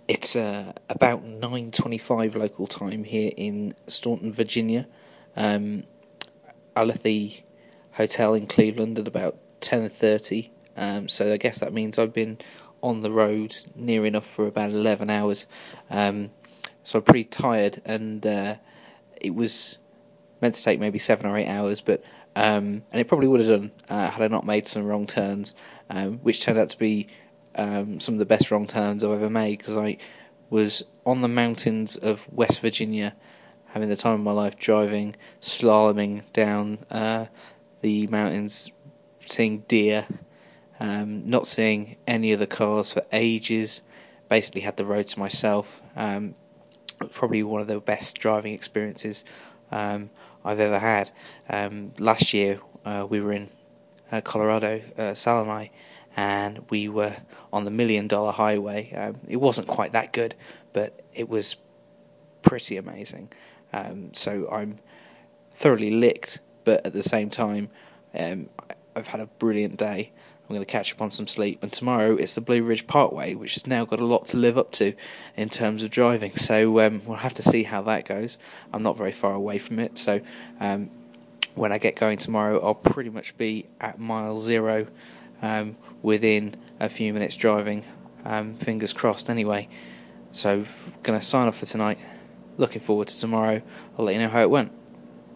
It's about 9:25 local time here in Staunton, Virginia. Um, I left the hotel in Cleveland at about 10:30. So I guess that means I've been on the road near enough for about 11 hours. So I'm pretty tired, and it was meant to take maybe 7 or 8 hours, but and it probably would have done had I not made some wrong turns, which turned out to be some of the best wrong turns I've ever made, because I was on the mountains of West Virginia, having the time of my life, driving, slaloming down the mountains, seeing deer, not seeing any of the cars for ages. Basically had the road to myself. Probably one of the best driving experiences I've ever had. Last year we were in Colorado, Salanai, and we were on the $1 million highway. It wasn't quite that good, but it was pretty amazing. So I'm thoroughly licked, but at the same time, I've had a brilliant day. I'm going to catch up on some sleep, and tomorrow it's the Blue Ridge Parkway, which has now got a lot to live up to in terms of driving. So we'll have to see how that goes. I'm not very far away from it, so when I get going tomorrow, I'll pretty much be at mile zero within a few minutes driving. Fingers crossed anyway. So going to sign off for tonight. Looking forward to tomorrow. I'll let you know how it went.